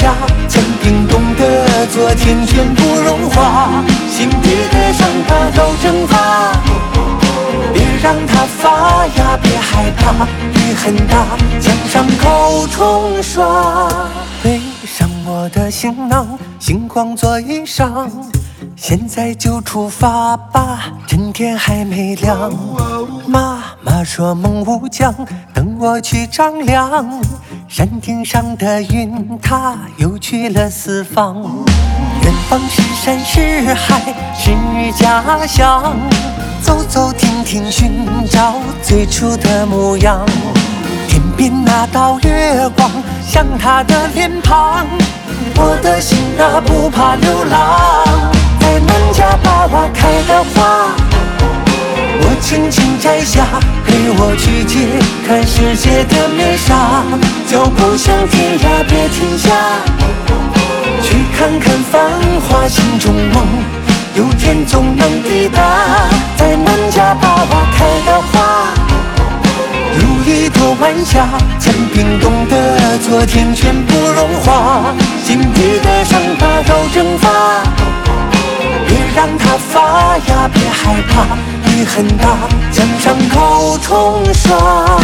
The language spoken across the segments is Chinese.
下，将冰冻的昨天全部融化，心底的伤疤都蒸发。别让它发芽，别害怕，雨很大，将伤口冲刷。背上我的行囊，星光座椅上，现在就出发吧，趁天还没亮。妈妈说梦无疆，等我去丈量。山顶上的云，它又去了四方。远方是山是海是家乡，走走停停寻找最初的模样。天边那道月光像他的脸庞，我的心啊不怕流浪。在南家把花开的花，我轻轻摘下，陪我去揭开世界的面纱。脚步向天涯别停下，去看看繁华心中梦，有天总能抵达。在南家把花开的花，如一朵晚霞，将冰冻的昨天全部融化，心底的伤疤都蒸发。别让它发芽，别害怕，雨很大，将伤口冲刷。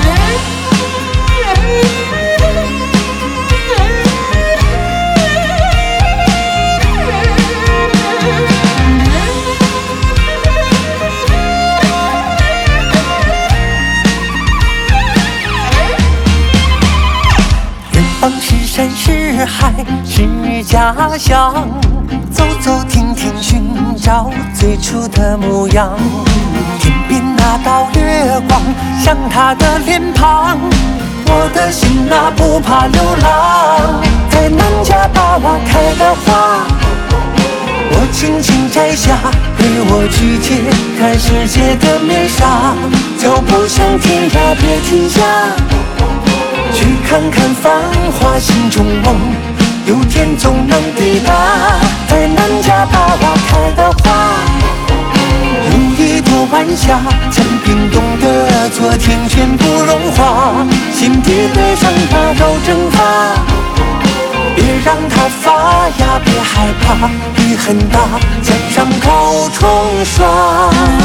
远方是山是海是家乡，走走停停寻找最初的模样。天边那道月光像他的脸庞，我的心啊不怕流浪。在南家把花开的花，我轻轻摘下，陪我去揭开世界的面纱。脚步向天涯别停下，去看看繁华心中梦，有天总能抵达。在南家把花开的花，如一朵晚霞，将冰冻的昨天全部融化，心底的伤疤都蒸发。别让它发芽，别害怕，雨很大，将伤口冲刷。